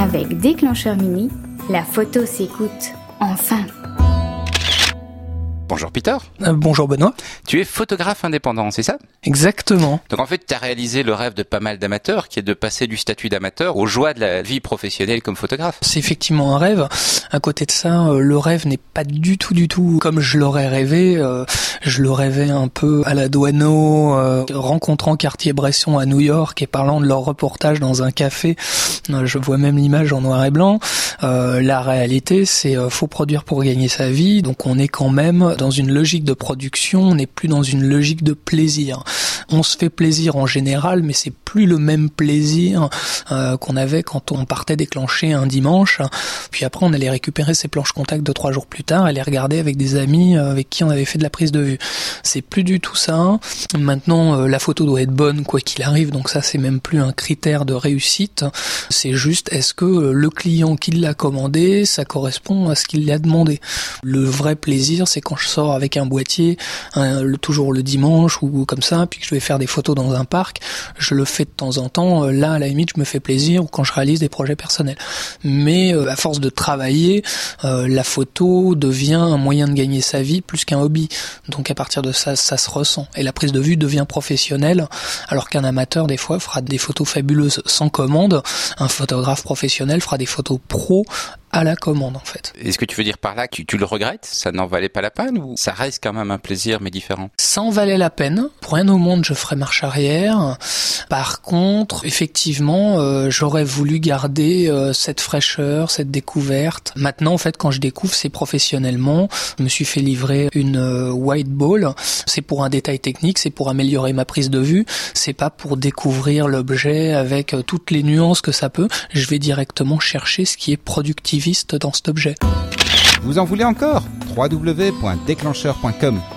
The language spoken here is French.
Avec Déclencheur Mini, la photo s'écoute. Enfin. Bonjour Peter. Bonjour Benoît. Tu es photographe indépendant, c'est ça ? Exactement. Donc en fait, tu as réalisé le rêve de pas mal d'amateurs, qui est de passer du statut d'amateur aux joies de la vie professionnelle comme photographe. C'est effectivement un rêve. À côté de ça, le rêve n'est pas du tout comme je l'aurais rêvé. Je le rêvais un peu à la Douaneau, rencontrant Cartier-Bresson à New York et parlant de leur reportage dans un café. Je vois même l'image en noir et blanc. La réalité, c'est faut produire pour gagner sa vie. Donc on est quand même dans une logique de production, on n'est plus dans une logique de plaisir. On se fait plaisir en général, mais c'est plus le même plaisir qu'on avait quand on partait déclencher un dimanche. Puis après, on allait récupérer ses planches contact 2-3 jours plus tard et les regarder avec des amis avec qui on avait fait de la prise de vue. C'est plus du tout ça. Maintenant, la photo doit être bonne quoi qu'il arrive, donc ça, c'est même plus un critère de réussite. C'est juste, est-ce que le client qui l'a commandé, ça correspond à ce qu'il a demandé. Le vrai plaisir, c'est quand je sors avec un boîtier, toujours le dimanche ou comme ça, puis que je vais faire des photos dans un parc, je le fais de temps en temps, là à la limite je me fais plaisir, ou quand je réalise des projets personnels. Mais à force de travailler, la photo devient un moyen de gagner sa vie plus qu'un hobby. Donc à partir de ça, ça se ressent. Et la prise de vue devient professionnelle, alors qu'un amateur des fois fera des photos fabuleuses sans commande, un photographe professionnel fera des photos pro à la commande en fait. Est-ce que tu veux dire par là que tu le regrettes ? Ça n'en valait pas la peine ou ça reste quand même un plaisir mais différent ? Ça en valait la peine. Pour rien au monde, je ferais marche arrière. Par contre, effectivement, j'aurais voulu garder cette fraîcheur, cette découverte. Maintenant, en fait, quand je découvre, c'est professionnellement. Je me suis fait livrer une white ball. C'est pour un détail technique, c'est pour améliorer ma prise de vue. C'est pas pour découvrir l'objet avec toutes les nuances que ça peut. Je vais directement chercher ce qui est productif dans cet objet. Vous en voulez encore ? www.déclencheur.com